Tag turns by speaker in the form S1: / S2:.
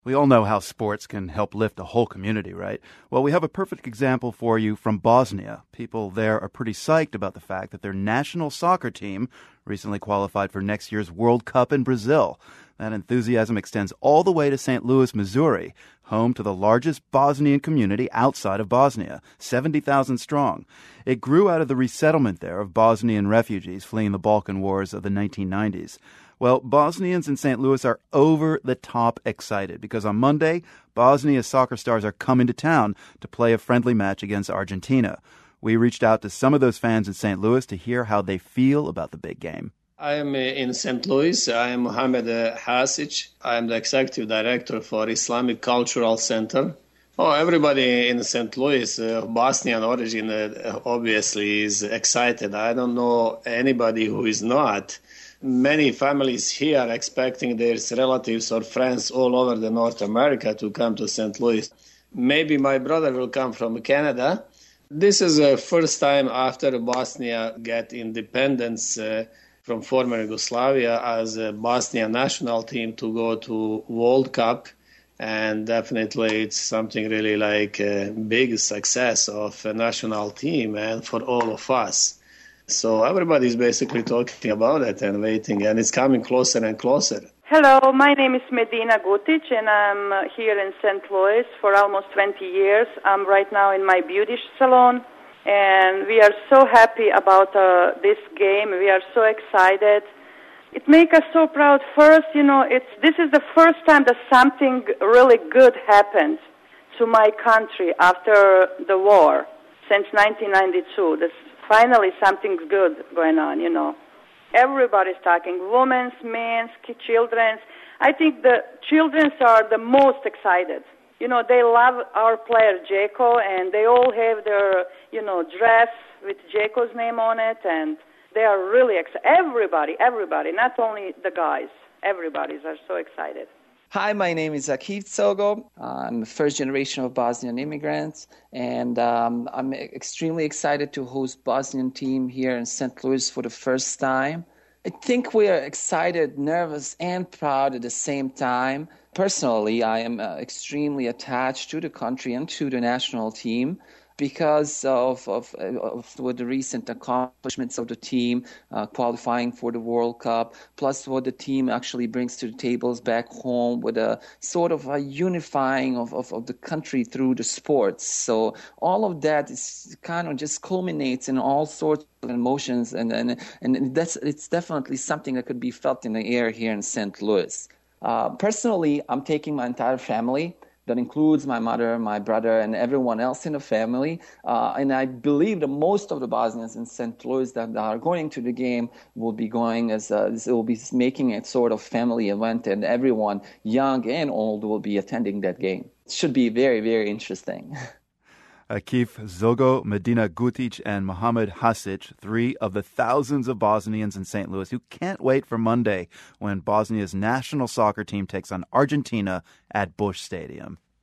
S1: We all know how sports can help lift a whole community, right? Well, we have a perfect example for you from Bosnia. People there are pretty psyched about the fact that their national soccer team recently qualified for next year's World Cup in Brazil. That enthusiasm extends all the way to St. Louis, Missouri, home to the largest Bosnian community outside of Bosnia, 70,000 strong. It grew out of the resettlement there of Bosnian refugees fleeing the Balkan Wars of the 1990s. Well, Bosnians in St. Louis are over the top excited because on Monday, Bosnia's soccer stars are coming to town to play a friendly match against Argentina. We reached out to some of those fans in St. Louis to hear how they feel about the big game.
S2: I am in St. Louis. I am Mohamed Hasic. I am the executive director for Islamic Cultural Center. Everybody in St. Louis, Bosnian origin, obviously is excited. I don't know anybody who is not. Many families here are expecting their relatives or friends all over the North America to come to St. Louis. Maybe my brother will come from Canada. This is the first time after Bosnia get independence from former Yugoslavia as a Bosnian national team to go to World Cup. And definitely it's something really like a big success of a national team and for all of us. So everybody's basically talking about it and waiting, and it's coming closer and closer.
S3: Hello, my name is Medina Gutic, and I'm here in St. Louis for almost 20 years. I'm right now in my beauty salon, and we are so happy about this game. We are so excited. It makes us so proud. First, this is the first time that something really good happened to my country after the war, since 1992. Finally, something's good going on, Everybody's talking, women's, men's, children's. I think the children's are the most excited. They love our player, Dzeko, and they all have their, dress with Dzeko's name on it, and they are really excited. Everybody, not only the guys. Everybody's are so excited.
S4: Hi, my name is Akif Tsogo. I'm the first generation of Bosnian immigrants, and I'm extremely excited to host Bosnian team here in St. Louis for the first time. I think we are excited, nervous, and proud at the same time. Personally, I am extremely attached to the country and to the national team because of what the recent accomplishments of the team, qualifying for the World Cup, plus what the team actually brings to the tables back home with a sort of a unifying of the country through the sports. So all of that is kind of just culminates in all sorts of emotions, and it's definitely something that could be felt in the air here in St. Louis. Personally, I'm taking my entire family. That includes my mother, my brother, and everyone else in the family. And I believe that most of the Bosnians in St. Louis that are going to the game will be going it will be making a sort of family event, and everyone, young and old, will be attending that game. It should be very, very interesting.
S1: Akif Tsogo, Medina Gutic, and Mohamed Hasic, three of the thousands of Bosnians in St. Louis who can't wait for Monday when Bosnia's national soccer team takes on Argentina at Busch Stadium.